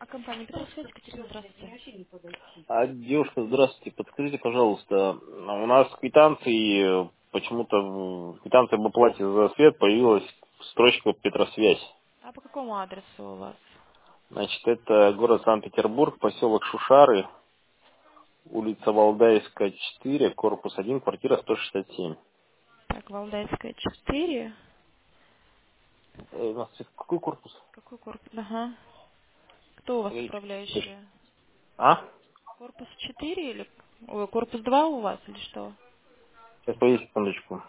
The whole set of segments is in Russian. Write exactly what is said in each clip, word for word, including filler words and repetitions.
Компания Петросвязь, Екатерина, здравствуйте. А, девушка, здравствуйте. Подскажите, пожалуйста, у нас в квитанции э, почему-то в квитанции об оплате за свет появилась строчка Петросвязь. А по какому адресу у вас? Значит, это город Санкт-Петербург, поселок Шушары, улица Валдаевская, четыре, корпус один, квартира сто шестьдесят семь. Так, Валдайская, четыре. Э, у нас какой корпус? Какой корпус? Ага. Кто у вас Погодите. управляющий? А? Корпус четыре или... Ой, корпус два у вас или что? Сейчас, погодите секундочку.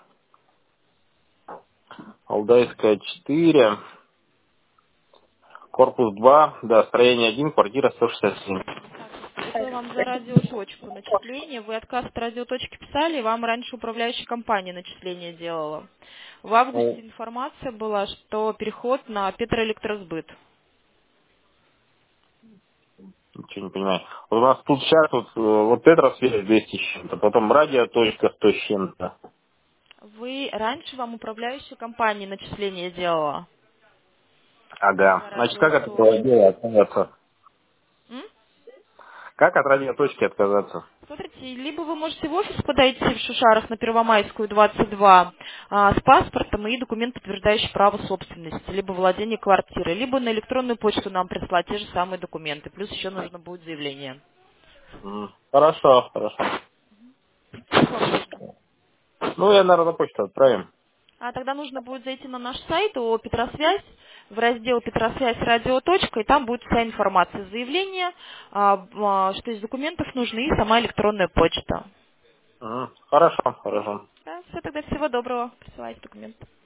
Валдаевская, четыре, корпус два, да, строение один, квартира сто шестьдесят семь. Так, это вам за радиоточку начисление. Вы отказ от радиоточки писали, и вам раньше управляющая компания начисление делала. В августе Ну, информация была, что переход на Петроэлектросбыт. ничего не понимаю. Вот у нас тут сейчас вот, э, вот Петросвязь двести с чем-то, потом радиоточка сто с чем-то. Вы раньше вам управляющая компания начисление делала Ага. за Значит, как от этого радиоточку. дела отказаться? М? Как от радиоточки отказаться? Смотрите, либо вы можете в офис подойти в Шушарах на Первомайскую, двадцать два, а, с паспортом и документ, подтверждающий право собственности, либо владение квартирой, либо на электронную почту нам прислать те же самые документы. Плюс еще нужно будет заявление. М, Хорошо, хорошо. Как вам удобно? Ну, я, наверное, на почту отправим. А тогда нужно будет зайти на наш сайт о Петросвязь, в раздел Петросвязь радиоточка, и там будет вся информация, заявление, а, а, что из документов нужны, и сама электронная почта. М, Хорошо, хорошо. Да, все, тогда всего доброго. Присылайте документы.